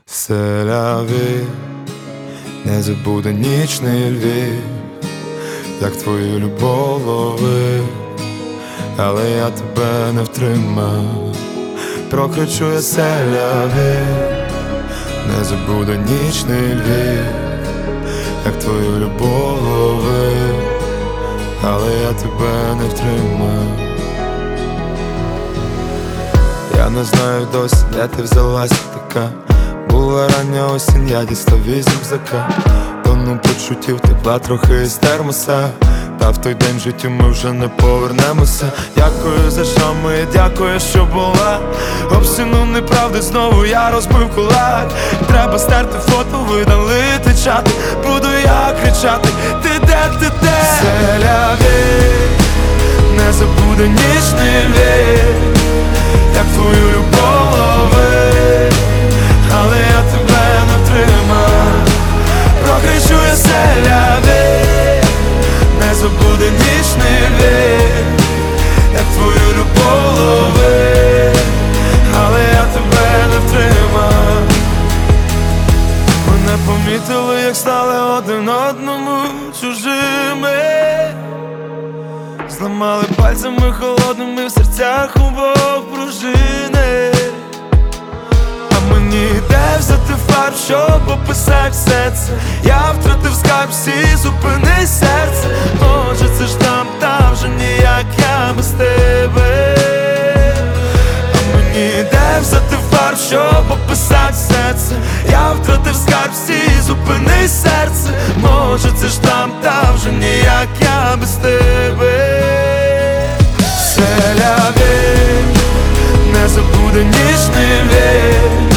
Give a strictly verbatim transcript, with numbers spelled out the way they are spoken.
Селяві, не забуде нічний Львів, як твою любов ловив, але я тебе не втримав. Прокричу я селяві, не забуде нічний Львів, як твою любов ловив, але я тебе не втримав. Я не знаю досі, де ти взялась така. Була рання осінь, я дістав із рюкзака. Тону почуттів, тепла трохи із термоса. Та в той день в житті ми вже не повернемося. Дякую за шами, дякую, що була. Об стіну неправди знову я розбив кулак. Треба стерти фото, видалити чати. Буду я кричати: ти де, ти де? Селяві, не забуде нічний Львів, як твою любов ловив, але я тебе не втримав. Прокричу я селяві, не забуде нічний Львів, як твою любов ловив, але я тебе не втримав. Мене помітили, як стали один одному чужими. Зламали пальцями холодними в серцях обох пружини. А мені де взяти фарб, щоб описати все це? Я втратив скарб, всі, зупини серце. Може це ж там, там вже ніяк я без тебе. А мені де взяти фарб, щоб описати все це? Я втратив скарб, всі, зупини серце. Може це ж там, там вже ніяк я без тебе. Селяві, не забуде нічний Львів,